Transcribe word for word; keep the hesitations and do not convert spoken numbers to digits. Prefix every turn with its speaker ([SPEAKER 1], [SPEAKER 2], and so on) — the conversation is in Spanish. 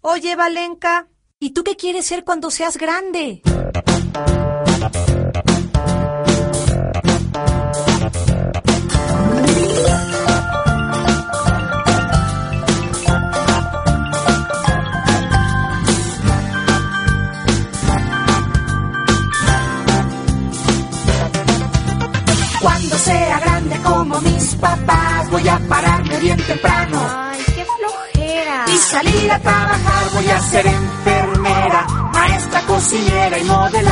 [SPEAKER 1] Oye, Valenka, ¿y tú qué quieres ser cuando seas grande?
[SPEAKER 2] Cuando sea grande como mis papás, voy a pararme bien temprano.
[SPEAKER 3] Ay, qué flojera.
[SPEAKER 2] Y salir a trabajar, voy a ser enfermera, maestra, cocinera y modelar.